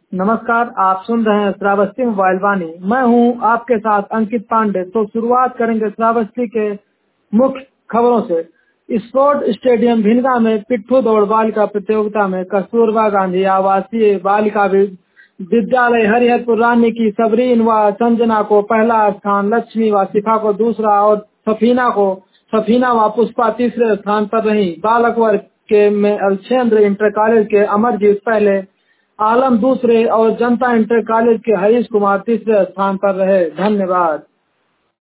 नमस्कार, आप सुन रहे हैं श्रावस्ती मोबाइल वाणी। मैं हूं आपके साथ अंकित पांडे। तो शुरुआत करेंगे श्रावस्ती के मुख्य खबरों से। स्पोर्ट स्टेडियम भिनगा में पिट्ठू दौड़ बालिका प्रतियोगिता में कस्तूरबा गांधी आवासीय बालिका विद्यालय हरिहरपुर रानी की सबरीन व संजना को पहला स्थान, लक्ष्मी व शिखा को दूसरा और सफीना व पुष्पा तीसरे स्थान पर रही। बालक वर्ग के में अलछेंद्र इंटर कॉलेज के अमरजीत पहले, आलम दूसरे और जनता इंटर कॉलेज के हरीश कुमार तीसरे स्थान पर रहे। धन्यवाद।